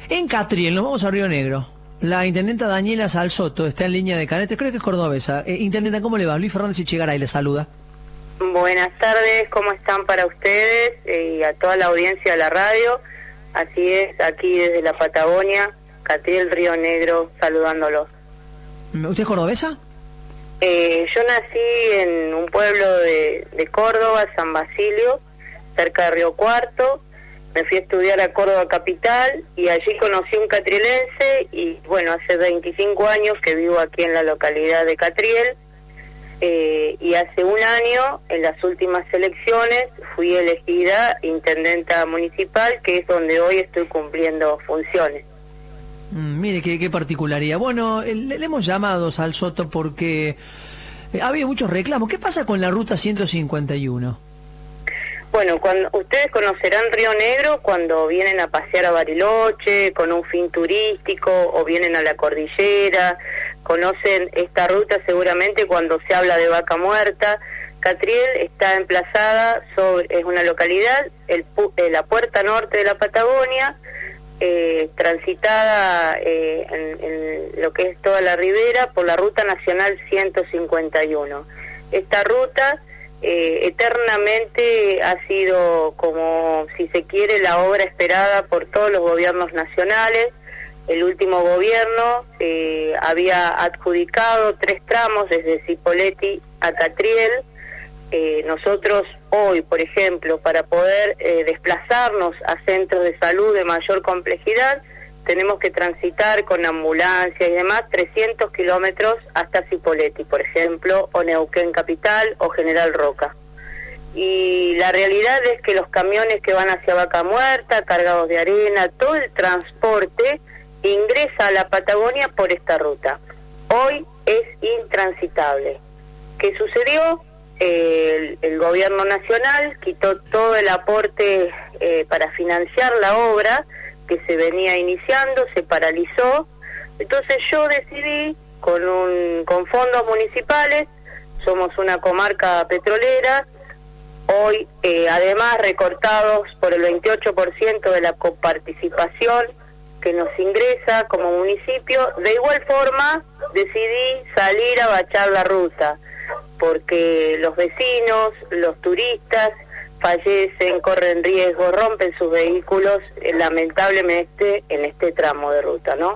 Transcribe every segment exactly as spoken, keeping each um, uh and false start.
En Catriel, nos vamos a Río Negro. La intendenta Daniela Salsoto está en línea de Canetes, creo que es cordobesa. Eh, intendenta, ¿cómo le va? Luis Fernández Echegaray le saluda. Buenas tardes, ¿cómo están para ustedes eh, y a toda la audiencia de la radio? Así es, aquí desde la Patagonia, Catriel, Río Negro, saludándolos. ¿Usted es cordobesa? Eh, yo nací en un pueblo de, de Córdoba, San Basilio, cerca de Río Cuarto. Me fui a estudiar a Córdoba capital y allí conocí un catrielense y bueno, hace veinticinco años que vivo aquí en la localidad de Catriel. Eh, y hace un año, en las últimas elecciones, fui elegida intendenta municipal, que es donde hoy estoy cumpliendo funciones. Mm, mire, qué, qué particularidad. Bueno, le, le hemos llamado Salsoto porque eh, había muchos reclamos. ¿Qué pasa con la ruta ciento cincuenta y uno? Bueno, cuando ustedes conocerán Río Negro cuando vienen a pasear a Bariloche con un fin turístico o vienen a la cordillera, conocen esta ruta seguramente cuando se habla de Vaca Muerta. Catriel está emplazada sobre, es una localidad, el, eh, la puerta norte de la Patagonia, eh, transitada eh, en, en lo que es toda la ribera por la ruta nacional ciento cincuenta y uno. Esta ruta Eh, eternamente ha sido, como si se quiere, la obra esperada por todos los gobiernos nacionales. El último gobierno eh, había adjudicado tres tramos desde Cipolletti a Catriel. Eh, nosotros hoy, por ejemplo, para poder eh, desplazarnos a centros de salud de mayor complejidad, tenemos que transitar con ambulancia y demás trescientos kilómetros hasta Cipolletti, por ejemplo, o Neuquén Capital o General Roca. Y la realidad es que los camiones que van hacia Vaca Muerta, cargados de arena, todo el transporte ingresa a la Patagonia por esta ruta. Hoy es intransitable. ¿Qué sucedió? Eh, el, el gobierno nacional quitó todo el aporte eh, para financiar la obra que se venía iniciando, se paralizó. Entonces yo decidí con un con fondos municipales, somos una comarca petrolera, hoy eh, además recortados por el veintiocho por ciento de la coparticipación que nos ingresa como municipio, de igual forma decidí salir a bachar la ruta, porque los vecinos, los turistas, fallecen, corren riesgo, rompen sus vehículos, eh, lamentablemente, en este tramo de ruta, ¿no?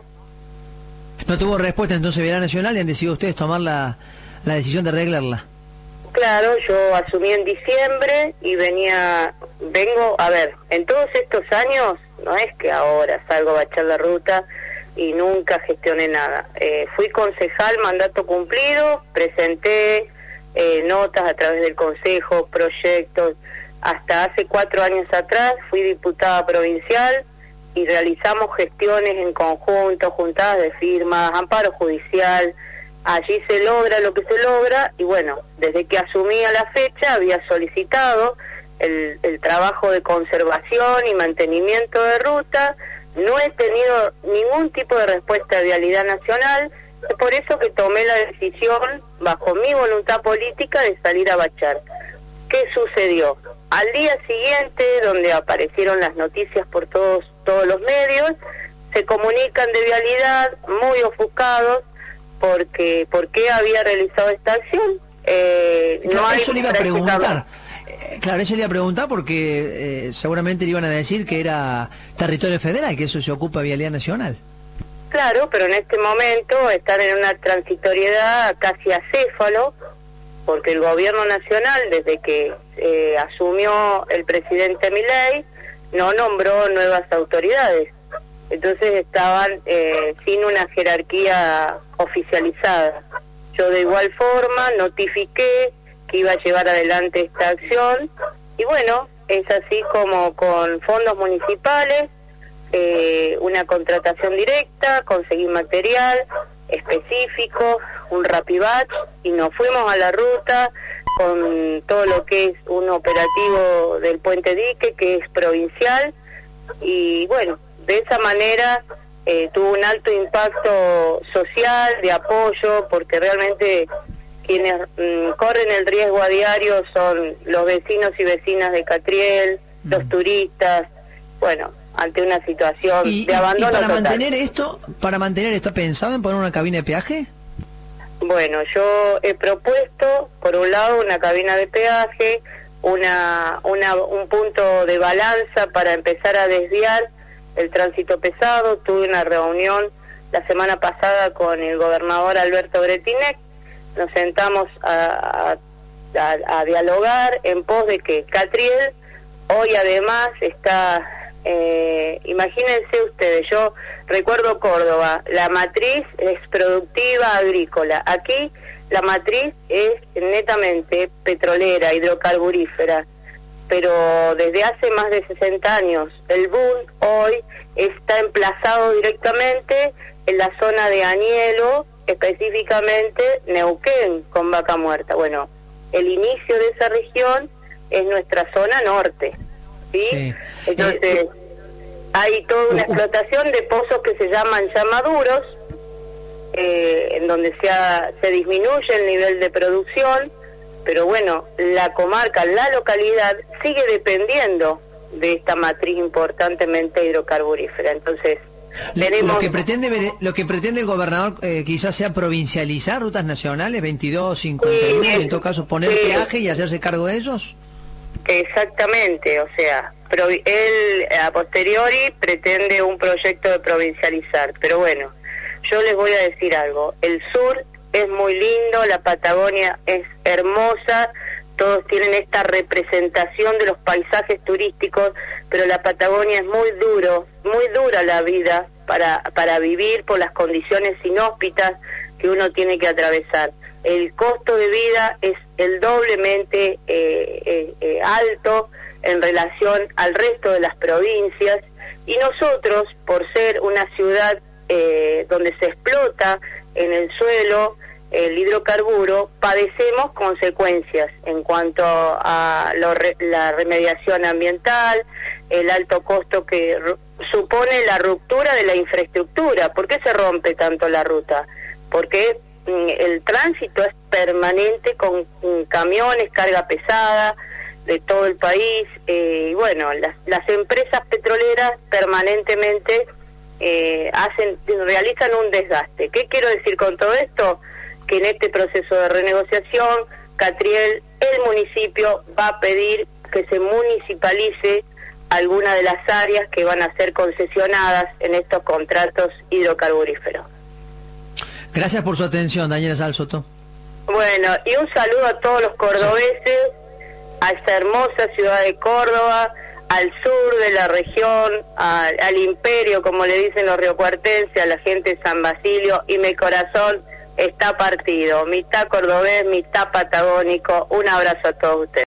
No tuvo respuesta entonces Vialidad Nacional y han decidido ustedes tomar la, la decisión de arreglarla. Claro, yo asumí en diciembre y venía, vengo, a ver, en todos estos años, no es que ahora salgo a bachar la ruta y nunca gestioné nada. Eh, fui concejal, mandato cumplido, presenté eh, notas a través del consejo, proyectos. Hasta hace cuatro años atrás fui diputada provincial y realizamos gestiones en conjunto, juntadas de firmas, amparo judicial. Allí se logra lo que se logra y bueno, desde que asumí a la fecha había solicitado el, el trabajo de conservación y mantenimiento de ruta. No he tenido ningún tipo de respuesta de Vialidad Nacional, es por eso que tomé la decisión, bajo mi voluntad política, de salir a bachar. ¿Qué sucedió? Al día siguiente, donde aparecieron las noticias por todos todos los medios, se comunican de Vialidad muy ofuscados porque por qué había realizado esta acción. Eh, claro, no hay eso le iba a preguntar. Eh, claro, eso le iba a preguntar porque eh, seguramente le iban a decir que era territorio federal, que eso se ocupa Vialidad Nacional. Claro, pero en este momento están en una transitoriedad casi acéfalo, porque el gobierno nacional, desde que eh, asumió el presidente Milei, no nombró nuevas autoridades. Entonces estaban eh, sin una jerarquía oficializada. Yo de igual forma notifiqué que iba a llevar adelante esta acción y bueno, es así como con fondos municipales, eh, una contratación directa, conseguí material específico, un rapibatch y nos fuimos a la ruta con todo lo que es un operativo del Puente Dique, que es provincial, y bueno, de esa manera eh, tuvo un alto impacto social, de apoyo, porque realmente quienes mm, corren el riesgo a diario son los vecinos y vecinas de Catriel, mm. los turistas. Bueno, ante una situación ¿Y, de abandono y para total. mantener esto, para mantener esto, ¿pensado en poner una cabina de peaje? Bueno, yo he propuesto, por un lado, una cabina de peaje, una, una un punto de balanza para empezar a desviar el tránsito pesado. Tuve una reunión la semana pasada con el gobernador Alberto Bretinec, nos sentamos a, a, a, a dialogar en pos de que Catriel hoy además está... Eh, imagínense ustedes, yo recuerdo Córdoba, la matriz es productiva agrícola, aquí la matriz es netamente petrolera, hidrocarburífera, pero desde hace más de sesenta años el boom hoy está emplazado directamente en la zona de Añelo, específicamente Neuquén con Vaca Muerta. Bueno, el inicio de esa región es nuestra zona norte, ¿sí? Sí. Entonces, eh, hay toda una uh, explotación de pozos que se llaman llamaduros, eh, en donde se, ha, se disminuye el nivel de producción, pero bueno, la comarca, la localidad, sigue dependiendo de esta matriz importantemente hidrocarburífera. Entonces, tenemos... Lo que pretende, lo que pretende el gobernador eh, quizás sea provincializar rutas nacionales, veintidós, cincuenta y uno, sí, y en todo caso poner sí. peaje y hacerse cargo de ellos. Exactamente, o sea, pro, él a posteriori pretende un proyecto de provincializar, pero bueno, yo les voy a decir algo, el sur es muy lindo, la Patagonia es hermosa, todos tienen esta representación de los paisajes turísticos, pero la Patagonia es muy duro, muy dura la vida para, para vivir por las condiciones inhóspitas que uno tiene que atravesar. El costo de vida es el doblemente eh, eh, eh, alto en relación al resto de las provincias, y nosotros, por ser una ciudad eh, donde se explota en el suelo el hidrocarburo, padecemos consecuencias en cuanto a lo re, la remediación ambiental, el alto costo que supone la ruptura de la infraestructura. ¿Por qué se rompe tanto la ruta? Porque el tránsito es permanente con camiones, carga pesada de todo el país, eh, y bueno, las, las empresas petroleras permanentemente eh, hacen, realizan un desgaste. ¿Qué quiero decir con todo esto? Que en este proceso de renegociación, Catriel, el municipio va a pedir que se municipalice alguna de las áreas que van a ser concesionadas en estos contratos hidrocarburíferos. Gracias por su atención, Daniela Salsoto. Bueno, y un saludo a todos los cordobeses, a esta hermosa ciudad de Córdoba, al sur de la región, a, al imperio, como le dicen los riocuartenses, a la gente de San Basilio, y mi corazón está partido, mitad cordobés, mitad patagónico. Un abrazo a todos ustedes.